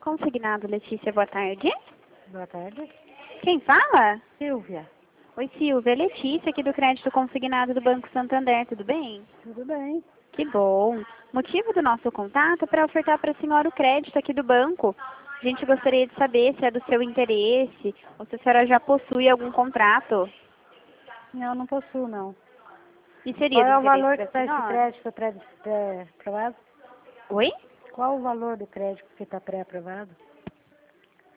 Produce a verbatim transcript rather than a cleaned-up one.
Consignado, Letícia, boa tarde. Boa tarde. Quem fala? Silvia. Oi, Silvia. Letícia, aqui do Crédito Consignado do Banco Santander, tudo bem? Tudo bem. Que bom. Motivo do nosso contato é para ofertar para a senhora o crédito aqui do banco. A gente gostaria de saber se é do seu interesse ou se a senhora já possui algum contrato. Não, não possuo, não. E seria Qual do é o interesse valor da que está esse senhora? crédito pré-aprovado? Oi? Qual o valor do crédito que está pré-aprovado?